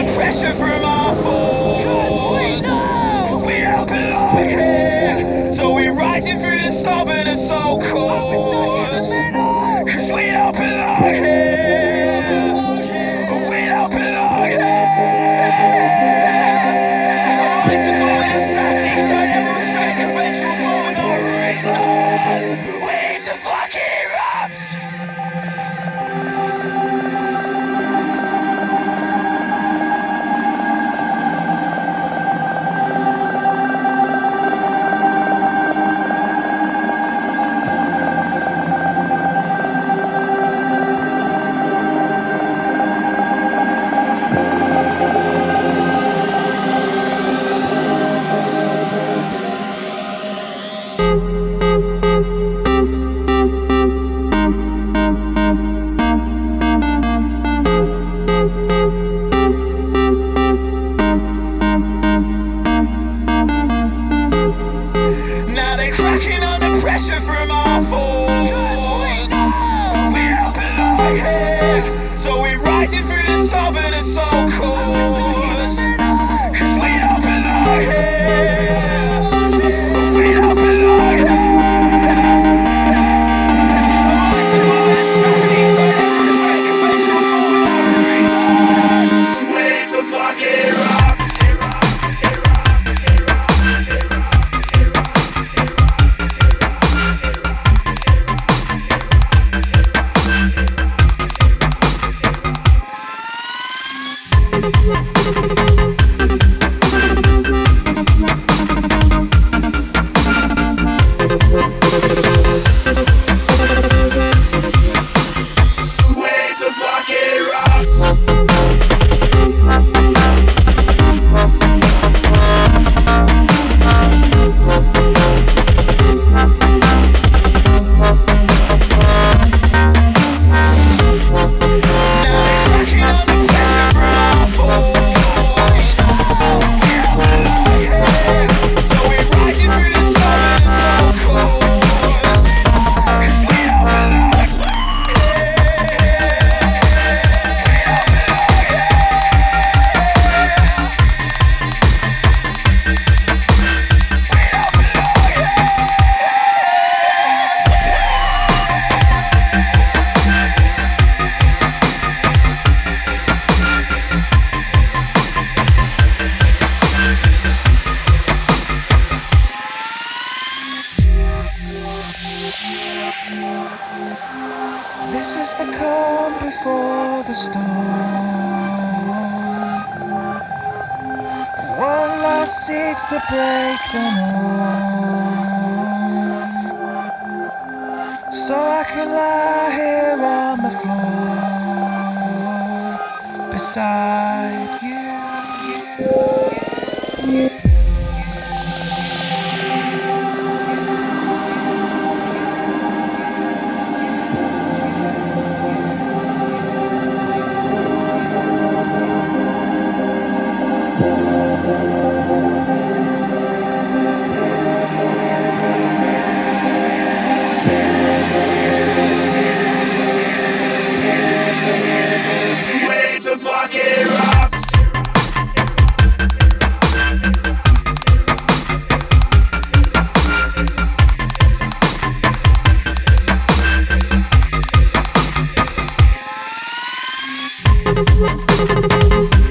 pressure from our foes. 'Cause we don't belong here. So we're rising through the storm and it's so cold. 'Cause we don't belong here. We don't belong here. It's a moment of static, don't ever straight conventional for no reason. We need to fucking erupt. Cracking under pressure from our foes. 'Cause we don't belong here. So we're rising through the storm and it's so cold. 'Cause we don't belong here. We don't belong here. It's a moment of static, don't ever straight conventional for no reason. We need to fucking erupt. This is the calm before the storm. One last seeds to break the norm. So I can lie here on the floor beside you. We'll be right back.